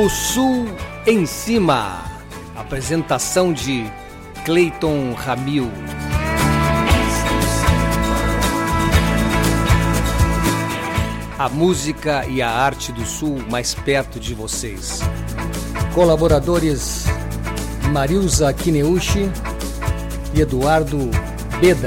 O Sul em Cima. Apresentação de Cleiton Ramil. A música e a arte do Sul mais perto de vocês. Colaboradores Marilza Kineuchi e Eduardo Beda.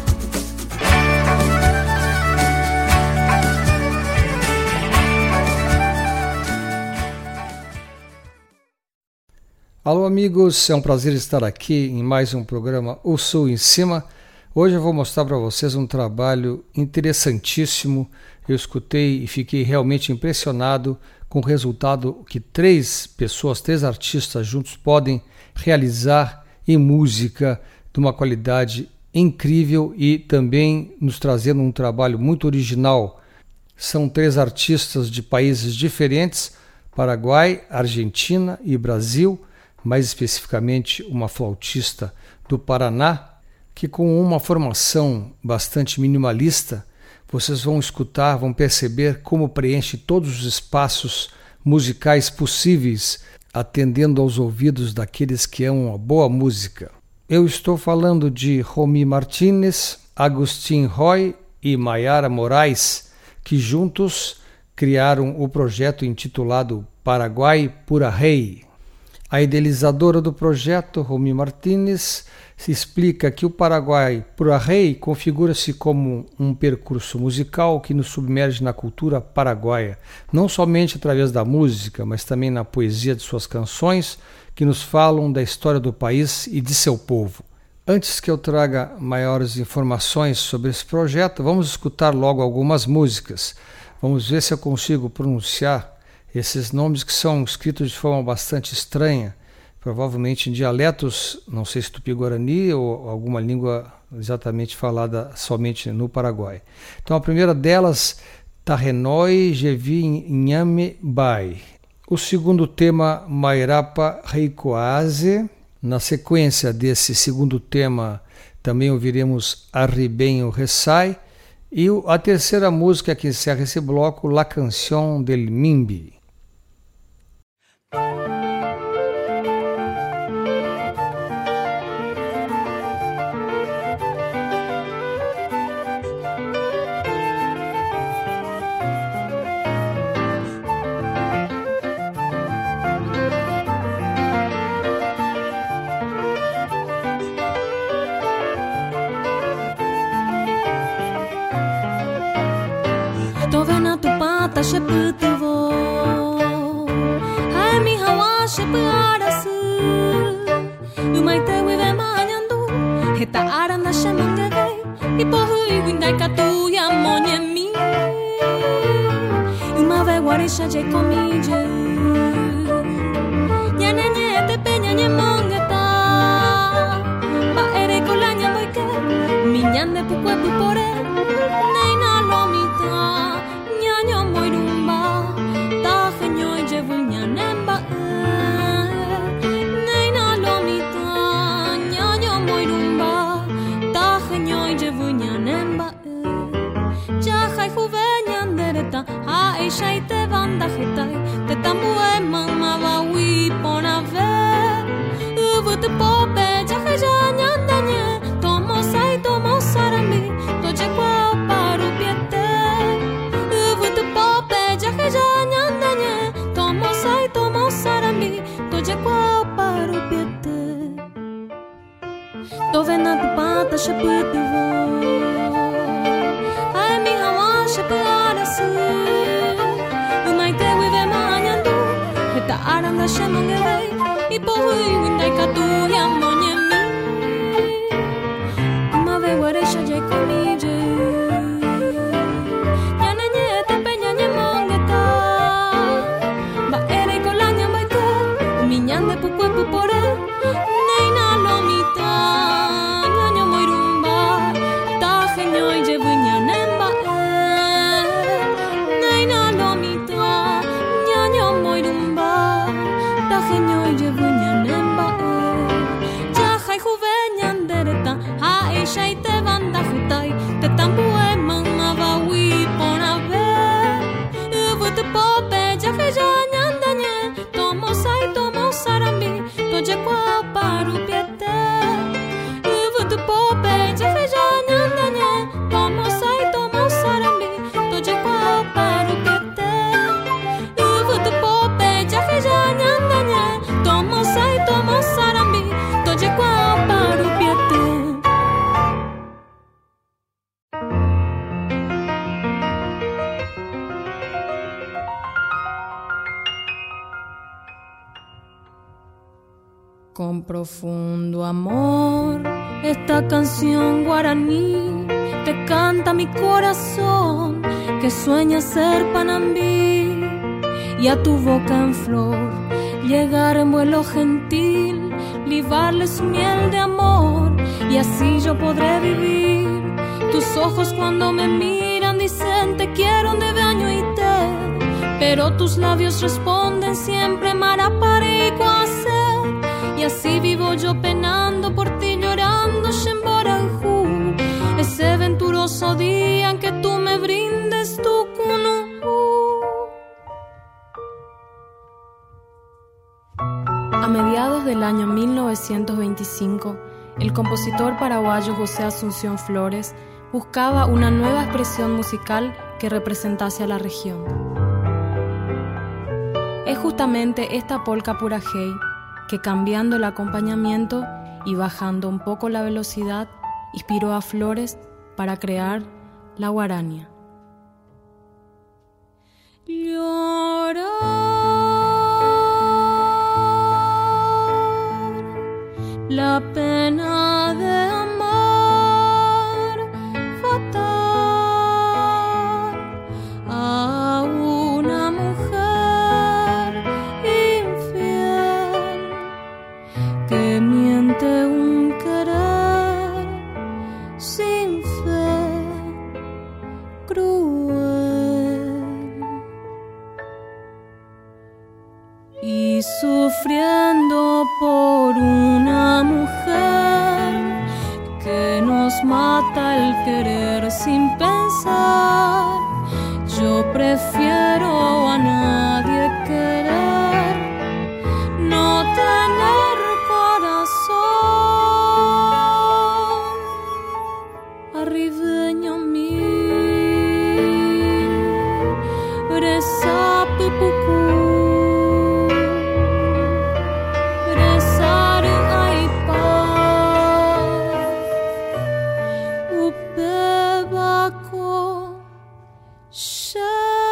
Alô amigos, é um prazer estar aqui em mais um programa O Sul em Cima. Hoje eu vou mostrar para vocês um trabalho interessantíssimo. Eu escutei e fiquei realmente impressionado com o resultado que três artistas juntos podem realizar em música de uma qualidade incrível e também nos trazendo um trabalho muito original. São três artistas de países diferentes, Paraguai, Argentina e Brasil, mais especificamente uma flautista do Paraná, que com uma formação bastante minimalista, vocês vão escutar, vão perceber como preenche todos os espaços musicais possíveis, atendendo aos ouvidos daqueles que amam a boa música. Eu estou falando de Romy Martínez, Agustín Roy e Mayara Moraes, que juntos criaram o projeto intitulado Paraguai Pura Rei. A idealizadora do projeto, Romy Martínez, se explica que o Paraguai Pura Rei configura-se como um percurso musical que nos submerge na cultura paraguaia, não somente através da música, mas também na poesia de suas canções, que nos falam da história do país e de seu povo. Antes que eu traga maiores informações sobre esse projeto, vamos escutar logo algumas músicas. Vamos ver se eu consigo pronunciar esses nomes que são escritos de forma bastante estranha, provavelmente em dialetos, não sei se tupi-guarani ou alguma língua exatamente falada somente no Paraguai. Então a primeira delas, Tarrenoi Jevi Inhame Bai. O segundo tema, Mairapa Reikoase. Na sequência desse segundo tema, também ouviremos Arribenho Ressai. E a terceira música que encerra esse bloco, La Canción del Mimbi. Tovena tu pata sheputvo Hai mi hawa sheparasu Umaite wive manyandu Heta aranda shemangeve Ipohu iwindai katu ya monyemi Umave warisha je komije Nyane nye te peña nye mongeta Ba ere kolanya boike Minyane pukwe pupore Neina lomita Nyanyo moirumba Ta genyoy jevunya nemba Neina lomita Nyanyo moirumba Ta genyoy jevunya nemba Jahai juvenya dereta Ha eisha ite vanda jetai Te tambue mama va wi ponave Uvut pope Jahai janyandanye Tomo sai tomo sarami Toje kwa paru piete Uvut pope Jahai janyandanye Tomo sai tomo sarami Toje kwa paru piete Tovena tu pata sheputuvo Ai mi hawa sheparasu Umaite wive manyandu Heta aranda shemangevei Ipohu iwindai katu ya monyemi Umave waresha je komije Nyane nye te peña nye mongeta Ba ere kolanya baite Uminyande pukwe pupore Neina lomita Nyanyo moirumba Ta genyoy je vunya nemba Neina lomita Nyanyo moirumba Ta genyoy je vunya nemba Profundo amor, esta canción guaraní te canta mi corazón que sueña ser Panambí, y a tu boca en flor llegar en vuelo gentil, libarles miel de amor, y así yo podré vivir. Tus ojos cuando me miran dicen te quiero de baño y té, pero tus labios responden siempre marapare y cuase. Y así vivo yo penando por ti, llorando Shemboranjú, ese venturoso día en que tú me brindes tu cunu. A mediados del año 1925, el compositor paraguayo José Asunción Flores buscaba una nueva expresión musical que representase a la región. Es justamente esta polca purajey que, cambiando el acompañamiento y bajando un poco la velocidad, inspiró a Flores para crear la guarania. Llorar, la pena de amar fatal a una mujer infiel que miente un querer sin fe, cruel, y sufriendo por una mujer que nos mata el querer sin pensar. Yo prefiero a nadie querer, no tener corazón. Arribeño mi bresa pupucú, brezar aipa, upebaco she.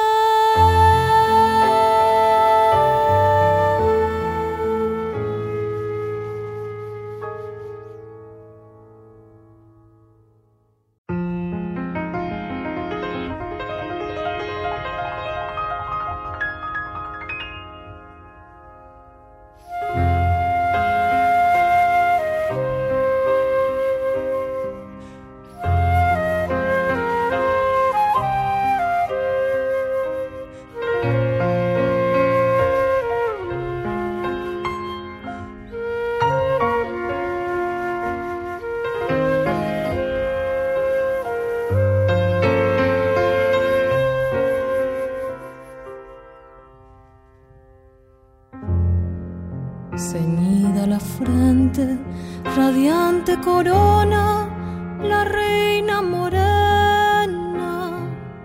Ceñida la frente, radiante corona, la reina morena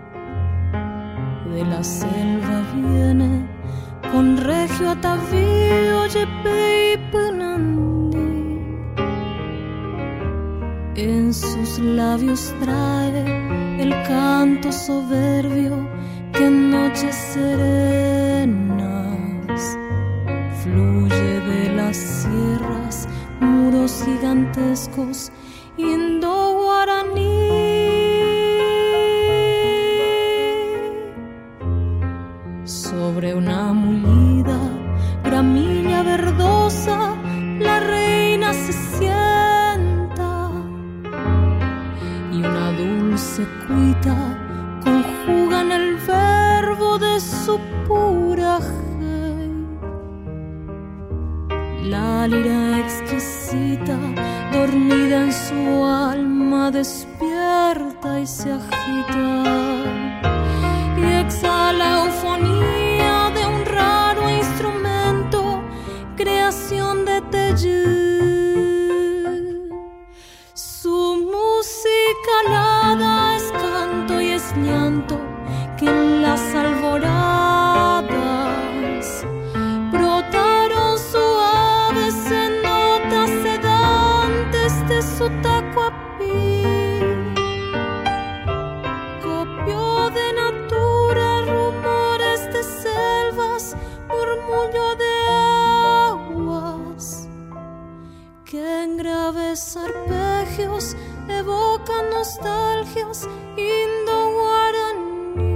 de la selva viene con regio atavío, yepe y penandi. En sus labios trae el canto soberbio que en noches serenas fluye de las sierras, muros gigantescos, indo-guaraní. Sobre una mulida, gramilla verdosa, la reina se sienta y una dulce cuita conjuga en el verbo de su puraje. La lira exquisita, dormida en su alma, despierta y se agita y exhala eufonía de un raro instrumento, creación de Tellí. Su música alada es canto y es llanto que en las alboradas brotaron suaves en notas sedantes de su tacuapí. Copió de natura rumores de selvas, murmullo de aguas, Suaves arpegios evocan nostalgias indo-guaraní.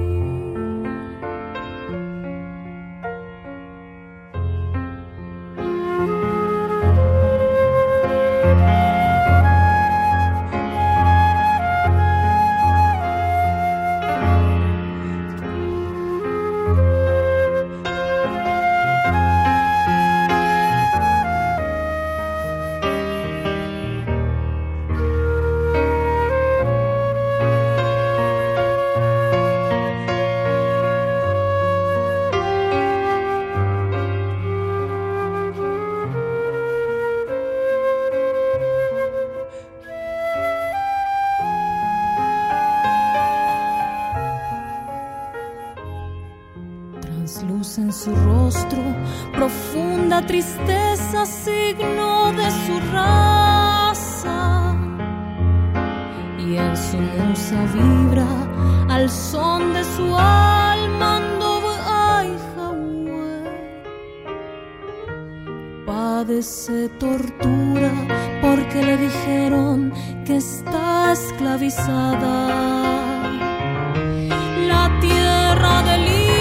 Transluce en su rostro profunda tristeza, signo de su raza, y en su musa vibra al son de su alma ay Jahue. Padece tortura porque le dijeron que está esclavizada. La tierra del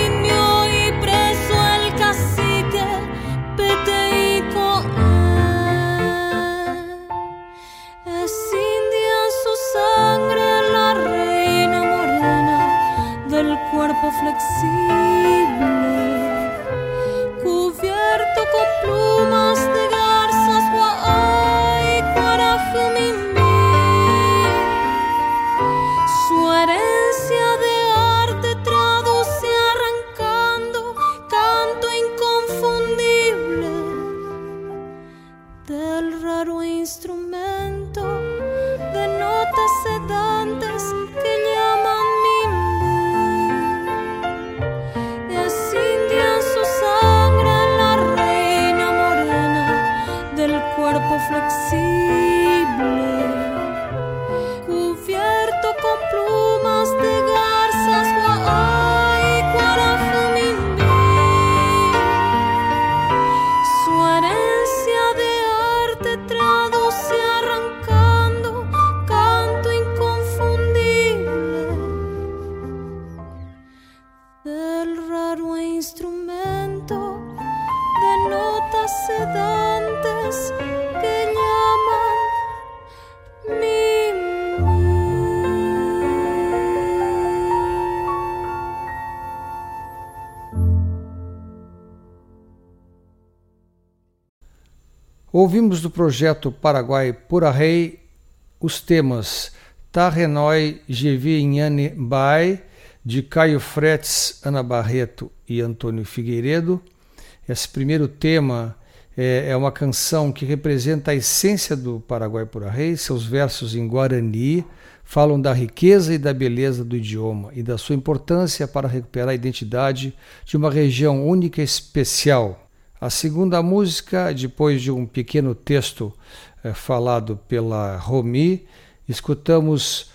cuerpo flexible, cubierto con plumas de garzas, guay, cuarajumimbi. Su herencia de arte traduce arrancando canto inconfundible del raro instrumento de notas sedantes que llaman flexible, cubierto con plumas de garzas, guay, cuarajumimbi. Su herencia de arte traduce arrancando canto inconfundible del raro instrumento de notas sedantes que llaman mimbi. Ouvimos do projeto Paraguai Pura Rei os temas Tarrenói Jevi Inhane Bai, de Caio Fretes, Ana Barreto e Antônio Figueiredo. Esse primeiro tema é uma canção que representa a essência do Paraguai Pura Rei. Seus versos em Guarani falam da riqueza e da beleza do idioma e da sua importância para recuperar a identidade de uma região única e especial. A segunda música, depois de um pequeno texto falado pela Romi, escutamos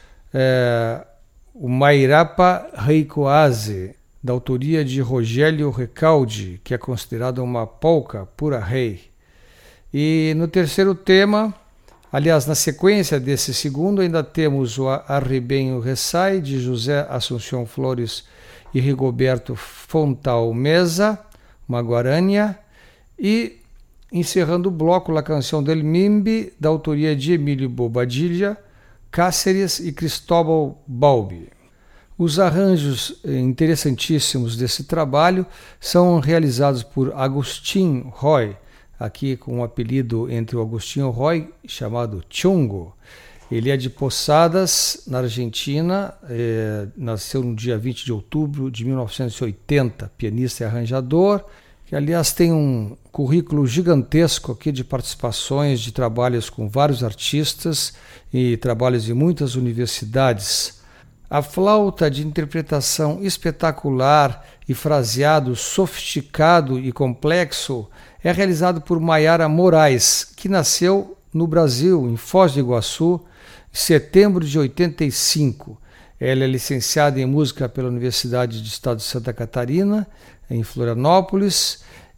o Mairapa Reikoase, da autoria de Rogério Recalde, que é considerada uma polca pura rei. E no terceiro tema, aliás, na sequência desse segundo, ainda temos o Arribenho Ressai, de José Assunção Flores e Rigoberto Fontal Mesa, uma guarânia, e encerrando o bloco, a canção del Mimbi, da autoria de Emílio Bobadilla, Cáceres e Cristóbal Balbi. Os arranjos interessantíssimos desse trabalho são realizados por Agustín Roy, aqui com um apelido entre o Agustín Roy, chamado Chungo. Ele é de Posadas, na Argentina, nasceu no dia 20 de outubro de 1980, pianista e arranjador, que aliás tem um currículo gigantesco aqui de participações, de trabalhos com vários artistas e trabalhos em muitas universidades. A flauta de interpretação espetacular e fraseado sofisticado e complexo é realizado por Maiara Moraes, que nasceu no Brasil, em Foz do Iguaçu, em setembro de 85. Ela é licenciada em música pela Universidade do Estado de Santa Catarina, em Florianópolis,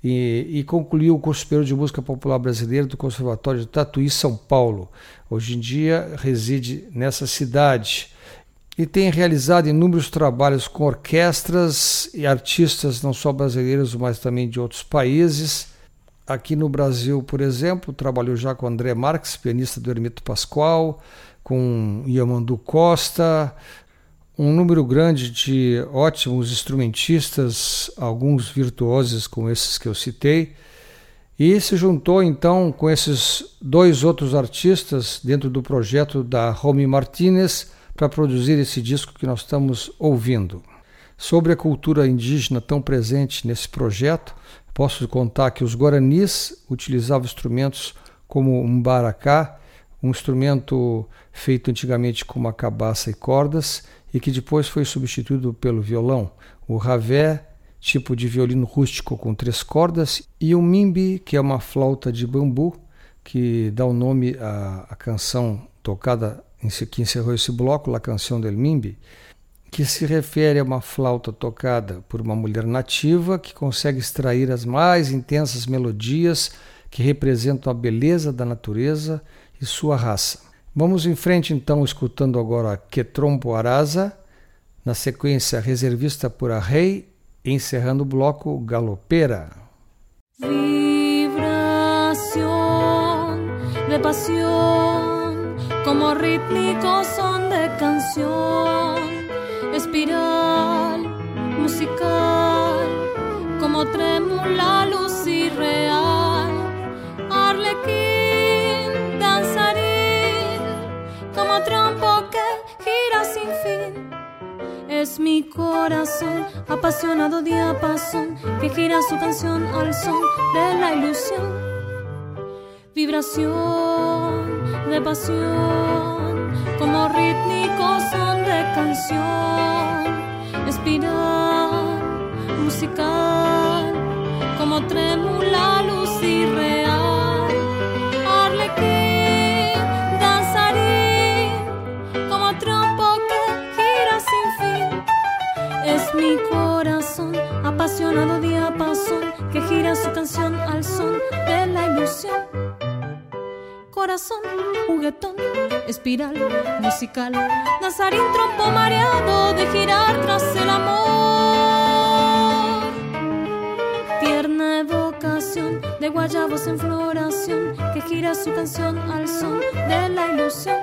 e concluiu o curso superior de música popular brasileira do Conservatório de Tatuí, São Paulo. Hoje em dia reside nessa cidade e tem realizado inúmeros trabalhos com orquestras e artistas não só brasileiros, mas também de outros países. Aqui no Brasil, por exemplo, trabalhou já com André Marques, pianista do Hermeto Pascoal, com Yamandu Costa, um número grande de ótimos instrumentistas, alguns virtuosos como esses que eu citei, e se juntou então com esses dois outros artistas dentro do projeto da Romy Martínez para produzir esse disco que nós estamos ouvindo. Sobre a cultura indígena tão presente nesse projeto, posso contar que os guaranis utilizavam instrumentos como o mbaracá, um instrumento feito antigamente com uma cabaça e cordas e que depois foi substituído pelo violão, o ravé, tipo de violino rústico com 3 cordas, e o mimbi, que é uma flauta de bambu, que dá o nome à canção tocada que encerrou esse bloco, La Canción del Mimbi, que se refere a uma flauta tocada por uma mulher nativa que consegue extrair as mais intensas melodias que representam a beleza da natureza e sua raça. Vamos em frente então, escutando agora Que Trompo Arasa, na sequência Reservista por a Rei, encerrando o bloco Galopera. Vibración de pasión, como rítmico son de canción, espiral musical, como trémula luz irreal, arlequín danzarín, como trompo que gira sin fin. Es mi corazón, apasionado diapasón, que gira su canción al son de la ilusión. Vibración de pasión, como rítmico son de canción, espiral musical, como trémula luz irreal, arlequín danzarín, como trompo que gira sin fin. Es mi corazón, apasionado diapasón, que gira su canción al son de la ilusión. Corazón, juguetón, espiral musical, danzarín, trompo mareado de girar tras el amor. Tierna evocación de guayabos en floración, que gira su canción al son de la ilusión.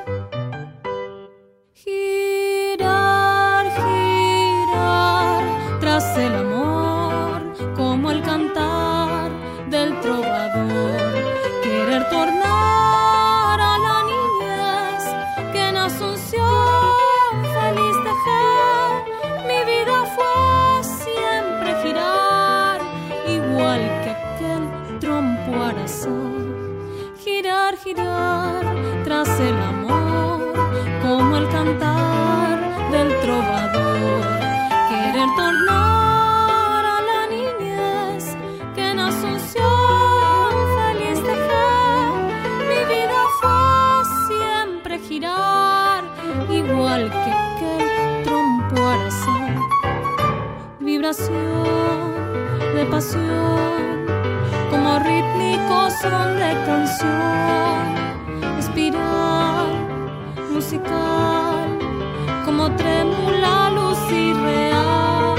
Girar, girar tras el amor, como el cantar del trovador. Querer tornar a la niñez que en Asunción feliz dejé. Mi vida fue siempre girar, igual que aquel trompo arasal. Girar, girar tras el amor, como el cantar del trovador. Querer tornar a la niñez que en Asunción feliz dejé. Mi vida fue siempre girar, igual que aquel trompo arasal. Vibración de pasión, como rítmico son de canción, espiral musical, como trémula luz irreal.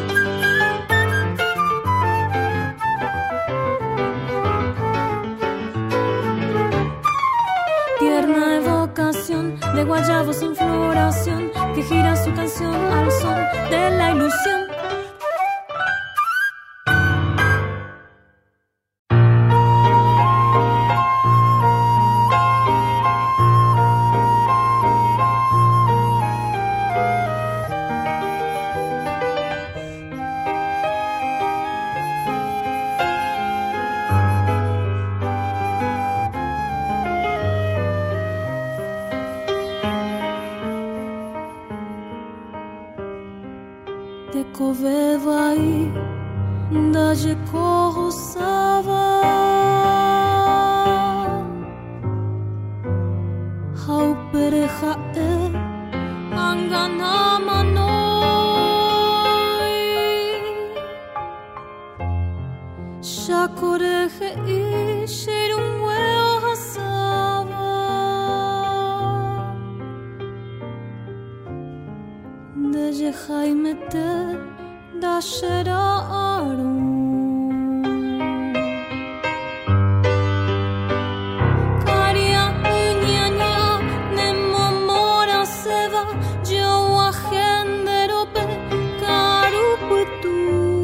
Tierna evocación de guayabos en floración, que gira su canción al son de la ilusión. Te kovevai daje kohosava hau pereja anganama noi koreje isher un huevo hasaba de Jaime te da sheraron Karia uñaña ne momora seva yo agenderope karuputu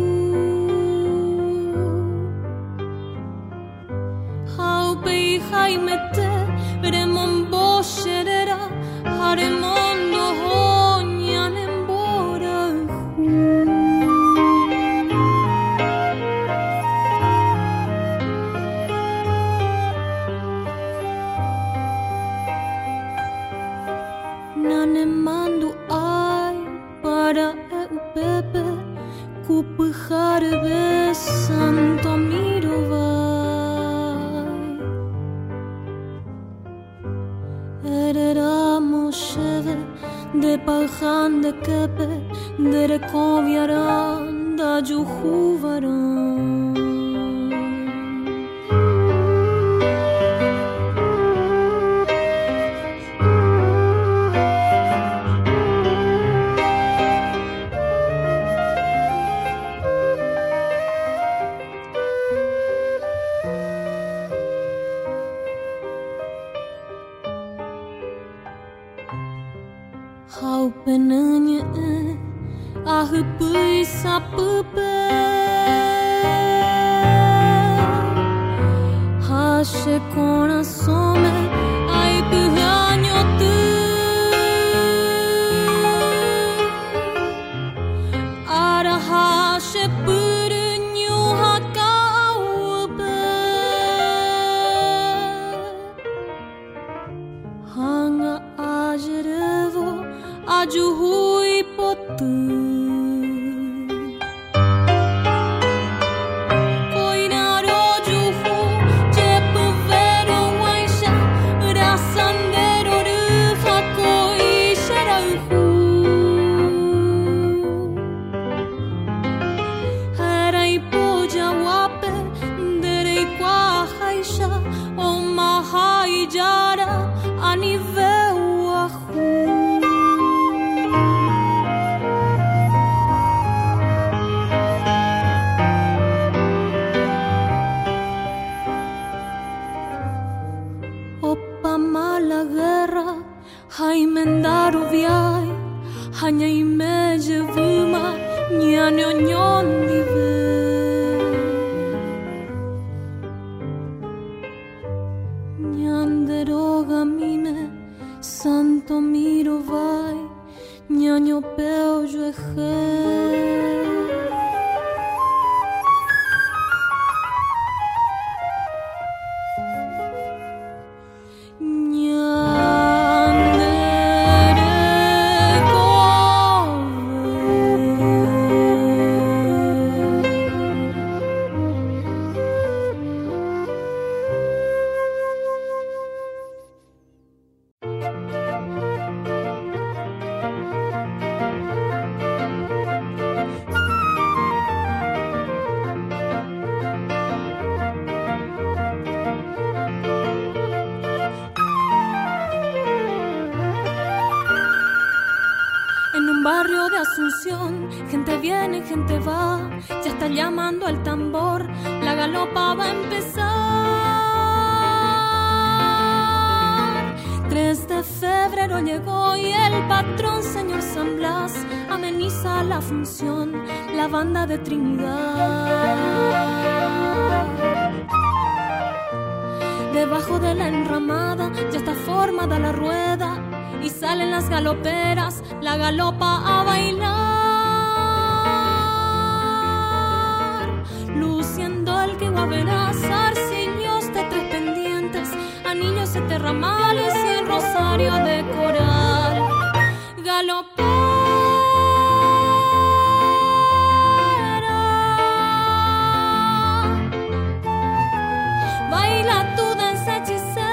Haupe Jaime te bremon bosherera haremondo hoñan embora Nane mandu ai para eu pepe kupujar be santo mirovai Ereramo sheve de pajan de kepe de rekoviaran da juhuvaran Haupenanye ahupui sapupe Hashe corazome ai puhanyo tu Ara hashe purunyo hakaupe Hanga ajerevo ajuhui potu Koinaro juhu jepu vero waisha rasandero ruha koisharahu Harai poja wape derei kwa haisha o mahai jara aniveu ahu Mala guerra, Jaime Ndaruviai, Hanya imeje vuma, Nyane onyon dive. Nyanderoga mime, Santo mirovai, Nyanyo peo jueje. Barrio de Asunción, gente viene, gente va, ya está llamando al tambor, la galopa va a empezar. 3 de febrero llegó y el patrón, señor San Blas, ameniza la función, la banda de Trinidad. Debajo de la enramada ya está formada la rueda y salen las galoperas, la galopa a bailar. Luciendo el que va a ver a zarcillos de 3 pendientes, anillos de terramales y el rosario de coral. Galopera, baila tu danza hechicera.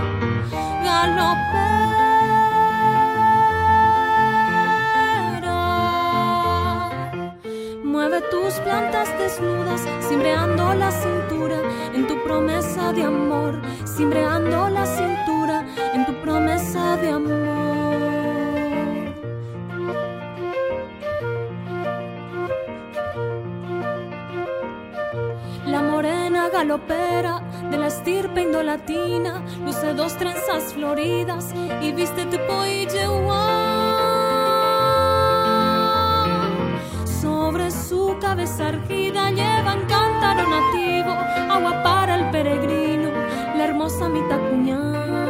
Galopera, cimbreando la cintura en tu promesa de amor, cimbreando la cintura en tu promesa de amor. La morena galopera de la estirpe indolatina luce 2 trenzas floridas y viste tu poillewa. Sobre su cabeza erguida llevan cántaro nativo, agua para el peregrino, la hermosa mitacuñá.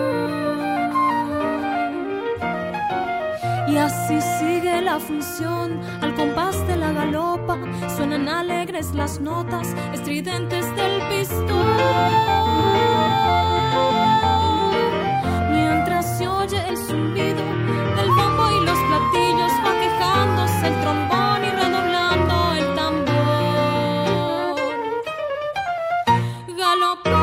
Y así sigue la función, al compás de la galopa, suenan alegres las notas estridentes del pistón. Mientras se oye el zumbido del bombo y los platillos, va quejándose el trombón y redoblando el tambor. Galopar.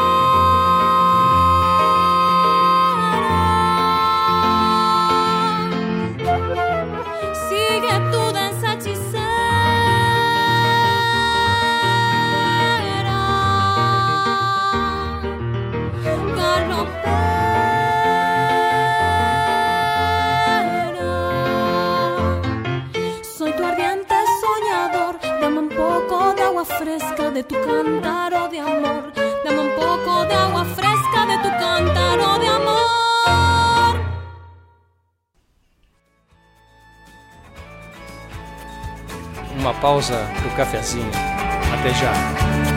Fresca de tu cántaro de amor, dame un poco de agua fresca de tu cántaro de amor. Uma pausa pro cafezinho. Até já.